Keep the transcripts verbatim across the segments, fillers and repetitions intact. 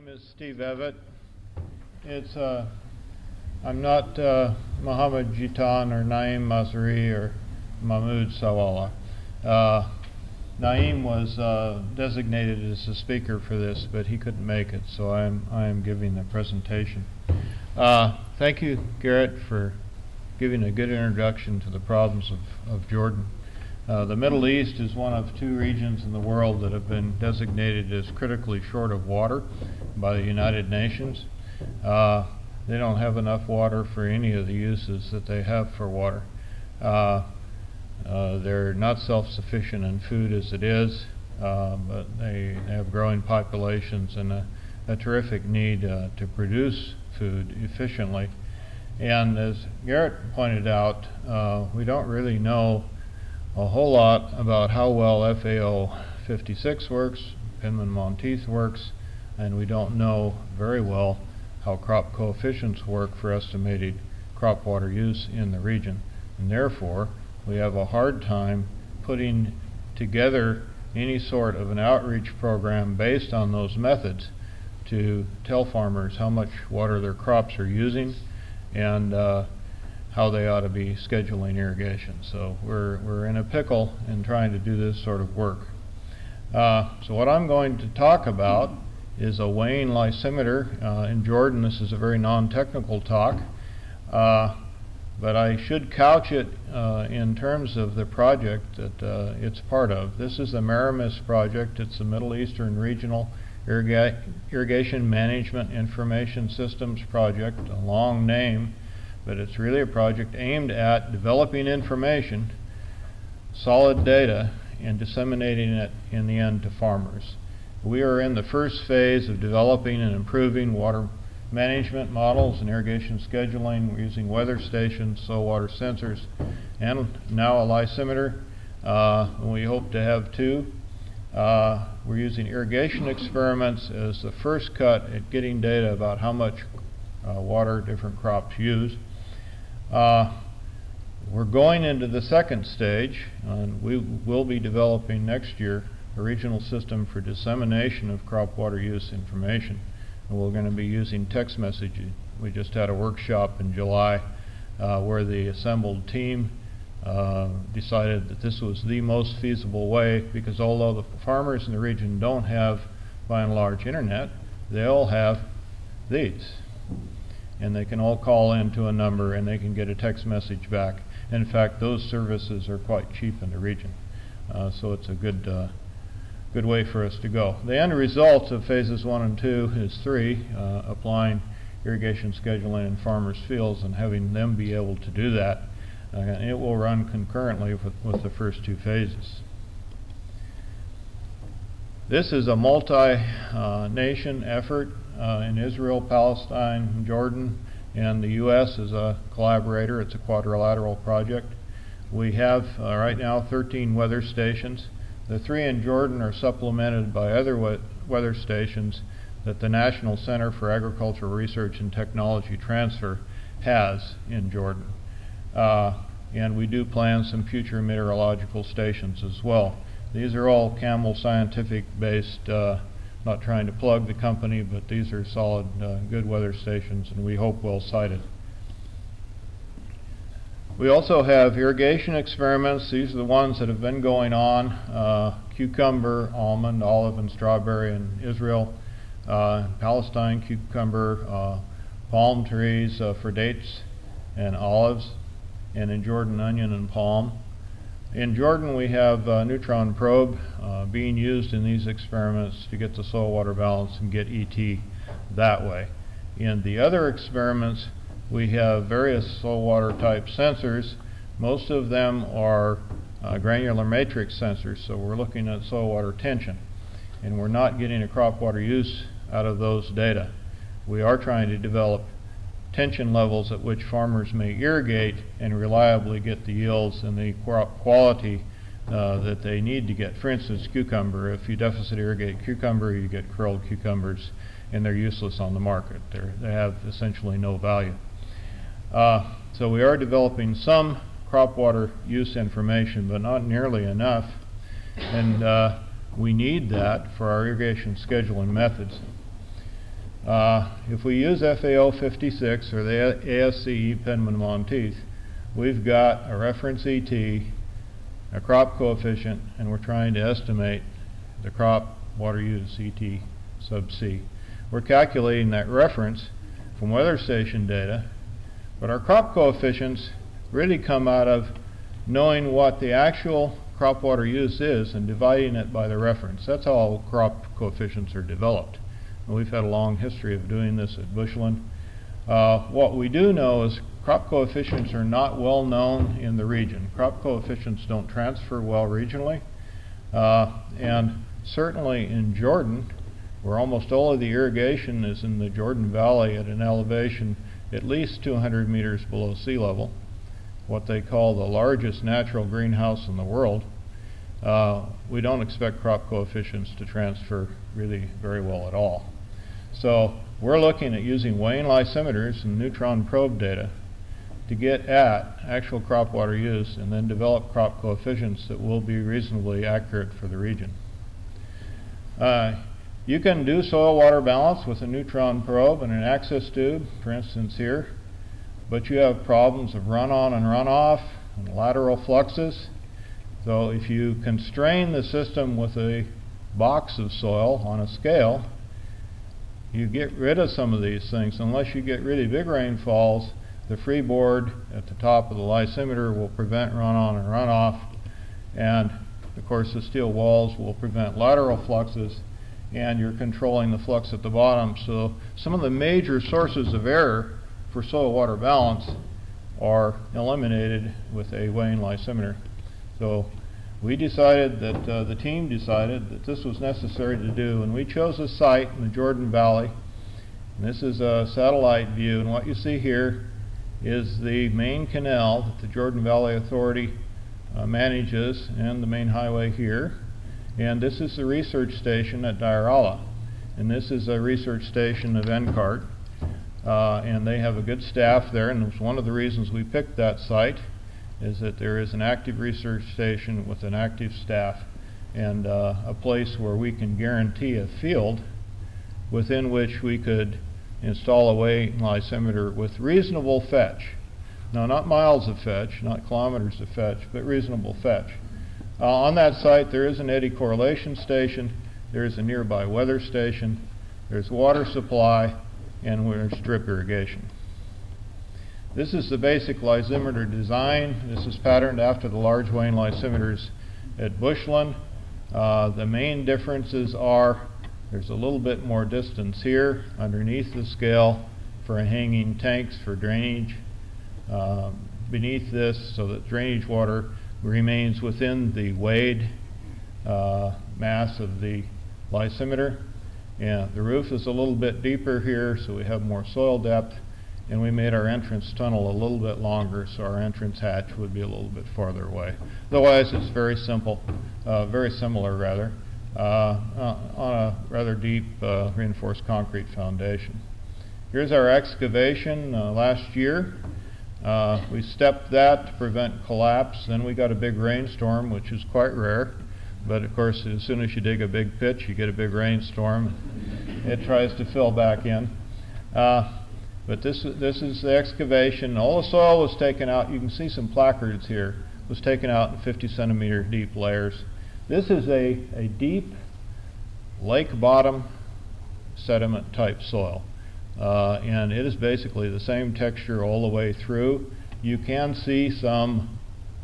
name is Steve Evett. It's uh, I'm not uh, Mohammed Jitan or Naeem Masri or Mahmoud Sawala. Uh, Naeem was uh, designated as the speaker for this, but he couldn't make it, so I am I am giving the presentation. Uh, thank you, Garrett, for giving a good introduction to the problems of, of Jordan. Uh, the Middle East is one of two regions in the world that have been designated as critically short of water by the United Nations. Uh, they don't have enough water for any of the uses that they have for water. Uh, uh, they're not self-sufficient in food as it is, uh, but they have growing populations and a, a terrific need uh, to produce food efficiently. And as Garrett pointed out, uh, we don't really know a whole lot about how well F A O fifty-six works, Penman-Monteith works, and we don't know very well how crop coefficients work for estimated crop water use in the region. And therefore, we have a hard time putting together any sort of an outreach program based on those methods to tell farmers how much water their crops are using and uh, how they ought to be scheduling irrigation. So we're, we're in a pickle in trying to do this sort of work. Uh, so what I'm going to talk about is a weighing lysimeter. Uh, in Jordan, this is a very non-technical talk, uh, but I should couch it uh, in terms of the project that uh, it's part of. This is the Meramis project. It's the Middle Eastern Regional Irriga Irrigation Management Information Systems Project, a long name, but it's really a project aimed at developing information, solid data, and disseminating it in the end to farmers. We are in the first phase of developing and improving water management models and irrigation scheduling. We're using weather stations, soil water sensors, and now a lysimeter. Uh, and we hope to have two. Uh, we're using irrigation experiments as the first cut at getting data about how much uh, water different crops use. Uh, we're going into the second stage, and we will be developing next year a regional system for dissemination of crop water use information. And we're going to be using text messaging. We just had a workshop in July uh, where the assembled team uh, decided that this was the most feasible way, because although the farmers in the region don't have, by and large, internet, they all have these. And they can all call into a number and they can get a text message back. In fact, those services are quite cheap in the region. Uh, so it's a good uh, good way for us to go. The end result of phases one and two is three, uh, applying irrigation scheduling in farmers' fields and having them be able to do that. Uh, and it will run concurrently with, with the first two phases. This is a multi-nation uh, effort uh, in Israel, Palestine, Jordan, and the U S is a collaborator. It's a quadrilateral project. We have uh, right now thirteen weather stations. The three in Jordan are supplemented by other we weather stations that the National Center for Agricultural Research and Technology Transfer has in Jordan. Uh, and we do plan some future meteorological stations as well. These are all Camel Scientific based, uh, not trying to plug the company, but these are solid, uh, good weather stations, and we hope well sited. We also have irrigation experiments. These are the ones that have been going on, uh, cucumber, almond, olive, and strawberry in Israel, uh, Palestine, cucumber, uh, palm trees uh, for dates and olives, and in Jordan, onion and palm. In Jordan, we have a neutron probe uh, being used in these experiments to get the soil water balance and get E T that way. In the other experiments, we have various soil water type sensors. Most of them are uh, granular matrix sensors, so we're looking at soil water tension, and we're not getting a crop water use out of those data. We are trying to develop tension levels at which farmers may irrigate and reliably get the yields and the quality uh, that they need to get. For instance, cucumber. If you deficit irrigate cucumber, you get curled cucumbers, and they're useless on the market. They're, they have essentially no value. Uh, so we are developing some crop water use information, but not nearly enough. And uh, we need that for our irrigation scheduling methods. Uh, if we use F A O fifty-six or the A S C E Penman-Monteith, we've got a reference E T, a crop coefficient, and we're trying to estimate the crop water use E T sub C. We're calculating that reference from weather station data, but our crop coefficients really come out of knowing what the actual crop water use is and dividing it by the reference. That's how all crop coefficients are developed. And we've had a long history of doing this at Bushland. Uh, what we do know is crop coefficients are not well known in the region. Crop coefficients don't transfer well regionally. Uh, and certainly in Jordan, where almost all of the irrigation is in the Jordan Valley at an elevation at least two hundred meters below sea level, what they call the largest natural greenhouse in the world, uh, we don't expect crop coefficients to transfer really very well at all. So we're looking at using Wayne lysimeters and neutron probe data to get at actual crop water use and then develop crop coefficients that will be reasonably accurate for the region. Uh, you can do soil water balance with a neutron probe and an access tube, for instance here, but you have problems of run-on and run-off and lateral fluxes. So if you constrain the system with a box of soil on a scale, you get rid of some of these things. Unless you get really big rainfalls, the freeboard at the top of the lysimeter will prevent run-on and run-off, and of course the steel walls will prevent lateral fluxes, and you're controlling the flux at the bottom. So some of the major sources of error for soil water balance are eliminated with a Wayne lysimeter. So we decided that uh, the team decided that this was necessary to do, and we chose a site in the Jordan Valley. And this is a satellite view, and what you see here is the main canal that the Jordan Valley Authority uh, manages, and the main highway here. And this is the research station at Diarala, and this is a research station of N C A R T. Uh, and they have a good staff there, and it was one of the reasons we picked that site, is that there is an active research station with an active staff, and uh, a place where we can guarantee a field within which we could install a Wayne lysimeter with reasonable fetch. Now, not miles of fetch, not kilometers of fetch, but reasonable fetch. Uh, on that site there is an eddy correlation station, there is a nearby weather station, there's water supply, and there's drip irrigation. This is the basic lysimeter design. This is patterned after the large Wayne lysimeters at Bushland. Uh, the main differences are there's a little bit more distance here underneath the scale for hanging tanks for drainage. Uh, beneath this, so that drainage water remains within the weighed uh, mass of the lysimeter. And the roof is a little bit deeper here, so we have more soil depth, and we made our entrance tunnel a little bit longer, so our entrance hatch would be a little bit farther away. Otherwise, it's very simple, uh, very similar rather, uh, uh, on a rather deep uh, reinforced concrete foundation. Here's our excavation uh, last year. Uh, we stepped that to prevent collapse. Then we got a big rainstorm, which is quite rare. But of course, as soon as you dig a big pitch, you get a big rainstorm. It tries to fill back in. Uh, but this, this is the excavation. All the soil was taken out. You can see some placards here. It was taken out in fifty centimeter deep layers. This is a, a deep lake bottom sediment type soil. Uh, and it is basically the same texture all the way through. You can see some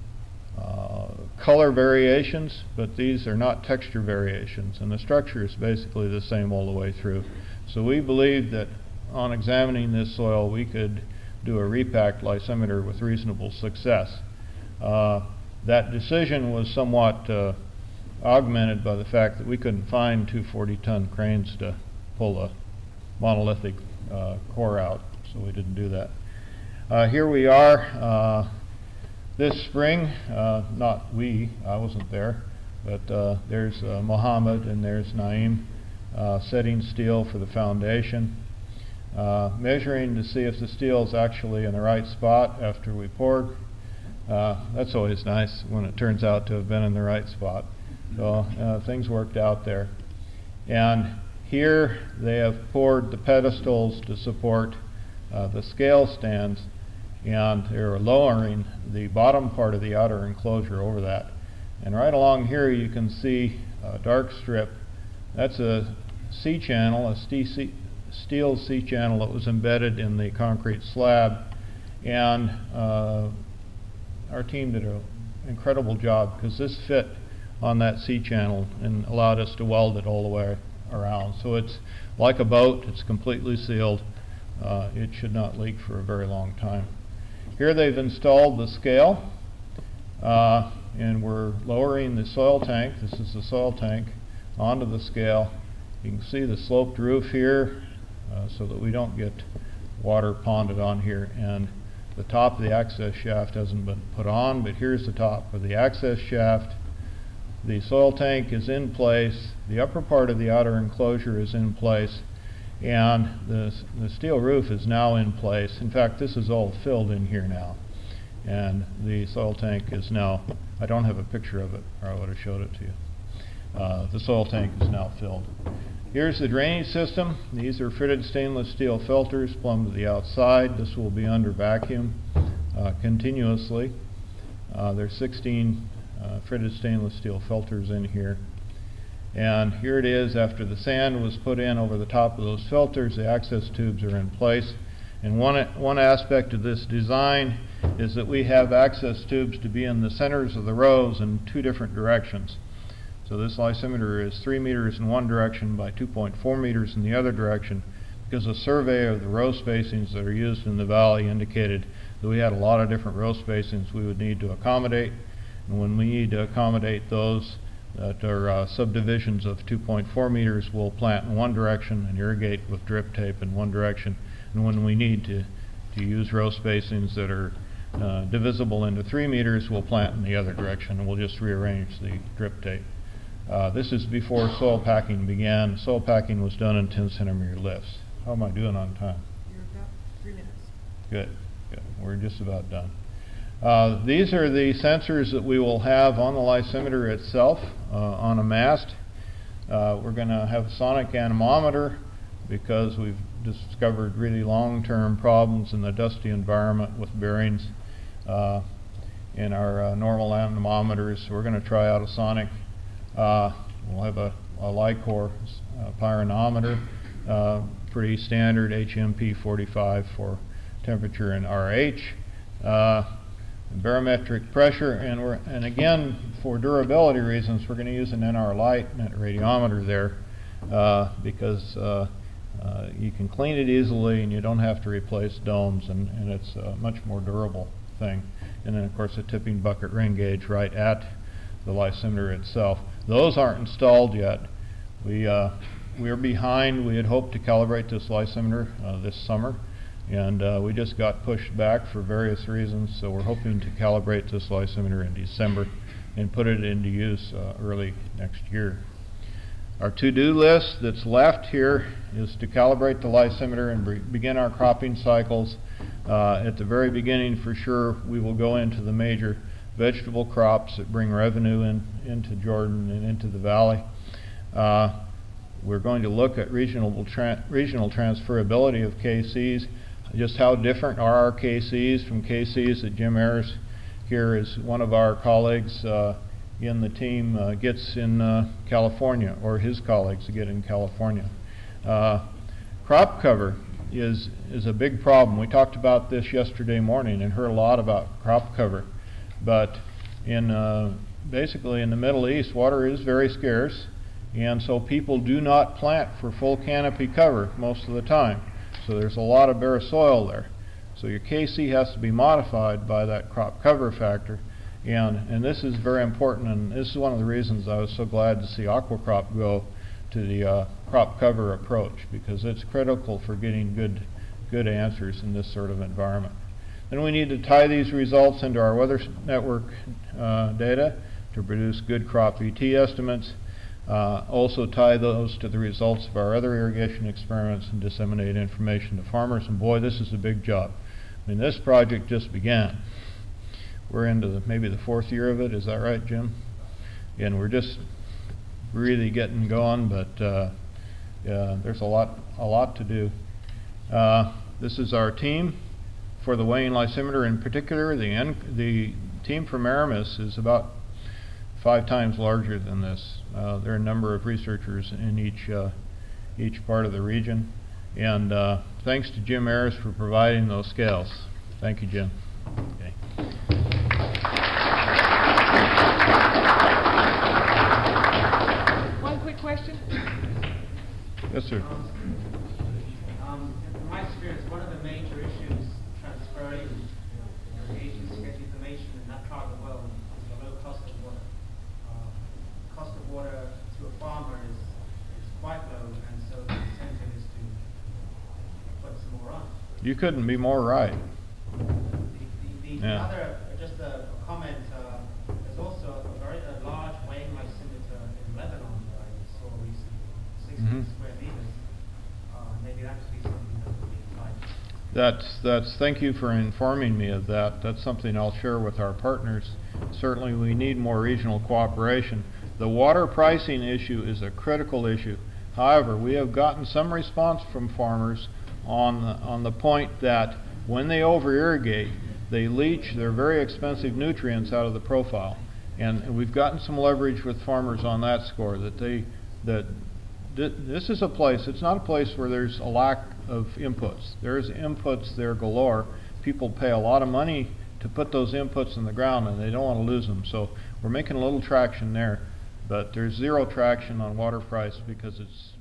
uh, color variations, but these are not texture variations, and the structure is basically the same all the way through. So we believe that on examining this soil we could do a repacked lysimeter with reasonable success. Uh, that decision was somewhat uh, augmented by the fact that we couldn't find two forty ton cranes to pull a monolithic uh, core out, so we didn't do that. Uh, here we are uh, this spring, uh, not we, I wasn't there, but uh, there's uh, Mohammed and there's Naeem uh, setting steel for the foundation, uh, measuring to see if the steel is actually in the right spot after we poured. Uh, that's always nice when it turns out to have been in the right spot. So uh, things worked out there. And here they have poured the pedestals to support uh, the scale stands, and they're lowering the bottom part of the outer enclosure over that. And right along here you can see a dark strip. That's a C-channel, a steel C-channel that was embedded in the concrete slab, and uh, our team did an incredible job because this fit on that C-channel and allowed us to weld it all the way around. So it's like a boat, it's completely sealed. Uh, it should not leak for a very long time. Here they've installed the scale, uh, and we're lowering the soil tank. This is the soil tank onto the scale. You can see the sloped roof here uh, so that we don't get water ponded on here, and the top of the access shaft hasn't been put on, but here's the top of the access shaft. The soil tank is in place, the upper part of the outer enclosure is in place, and the, the steel roof is now in place. In fact, this is all filled in here now, and the soil tank is now, I don't have a picture of it or I would have showed it to you. Uh, the soil tank is now filled. Here's the drainage system. These are fitted stainless steel filters plumbed to the outside. This will be under vacuum uh, continuously. Uh, there's sixteen uh, fitted stainless steel filters in here. And here it is after the sand was put in over the top of those filters. The access tubes are in place. And one, one aspect of this design is that we have access tubes to be in the centers of the rows in two different directions. So this lysimeter is three meters in one direction by two point four meters in the other direction, because a survey of the row spacings that are used in the valley indicated that we had a lot of different row spacings we would need to accommodate. And when we need to accommodate those that are uh, subdivisions of two point four meters, we'll plant in one direction and irrigate with drip tape in one direction. And when we need to, to use row spacings that are uh, divisible into three meters, we'll plant in the other direction, and we'll just rearrange the drip tape. Uh, this is before soil packing began. Soil packing was done in ten centimeter lifts. How am I doing on time? You're about three minutes. Good, good. We're just about done. Uh, these are the sensors that we will have on the lysimeter itself uh, on a mast. Uh, we're going to have a sonic anemometer because we've discovered really long-term problems in the dusty environment with bearings uh, in our uh, normal anemometers. So we're going to try out a sonic. Uh, we'll have a, a Lycor uh, pyranometer, uh, pretty standard H M P forty-five for temperature and R H, uh, barometric pressure, and we're and again for durability reasons we're going to use an N R Lite net radiometer there uh, because uh, uh, you can clean it easily and you don't have to replace domes, and, and it's a much more durable thing. And then of course a tipping bucket ring gauge right at the lysimeter itself. Those aren't installed yet. We uh, we're behind. We had hoped to calibrate this lysimeter uh, this summer, and uh, we just got pushed back for various reasons. So we're hoping to calibrate this lysimeter in December and put it into use uh, early next year. Our to-do list that's left here is to calibrate the lysimeter and be begin our cropping cycles. Uh, at the very beginning, for sure, we will go into the major vegetable crops that bring revenue in, into Jordan and into the valley. Uh, we're going to look at regional, tra regional transferability of K Cs. Just how different are our K Cs from K Cs that Jim Ayers here is one of our colleagues uh, in the team uh, gets in uh, California, or his colleagues get in California. Uh, crop cover is, is a big problem. We talked about this yesterday morning and heard a lot about crop cover. But in uh, basically in the Middle East, water is very scarce, and so people do not plant for full canopy cover most of the time. So there's a lot of bare soil there. So your K C has to be modified by that crop cover factor, and and this is very important. And this is one of the reasons I was so glad to see Aquacrop go to the uh, crop cover approach, because it's critical for getting good good answers in this sort of environment. Then we need to tie these results into our weather network uh, data to produce good crop E T estimates. Uh, also tie those to the results of our other irrigation experiments and disseminate information to farmers. And boy, this is a big job. I mean, this project just began. We're into the, maybe the fourth year of it. Is that right, Jim? And we're just really getting going, but uh, uh, there's a lot, a lot to do. Uh, this is our team for the weighing lysimeter in particular. The, N the team from Aramis is about five times larger than this. Uh, there are a number of researchers in each, uh, each part of the region. And uh, thanks to Jim Ayers for providing those scales. Thank you, Jim. Okay. One quick question. Yes, sir. Um, in my experience, one of the major issues transferring you know, agents to get information in that part of the world is the low cost of water. Uh, cost of water to a farmer is, is quite low, and so the incentive is to put some more on. You couldn't be more right. The, the, the Yeah. other, just a, a comment, uh, there's also a very a large weighing lysimeter in Lebanon that I saw recently, sixty Mhm. square meters. Uh, maybe that could be something that would be applied. That's, that's, thank you for informing me of that. That's something I'll share with our partners. Certainly we need more regional cooperation. The water pricing issue is a critical issue. However, we have gotten some response from farmers on the, on the point that when they over-irrigate, they leach their very expensive nutrients out of the profile. And, and we've gotten some leverage with farmers on that score, that they, that th this is a place, it's not a place where there's a lack of inputs. There's inputs there galore. People pay a lot of money to put those inputs in the ground, and they don't want to lose them. So we're making a little traction there, but there's zero traction on water price because it's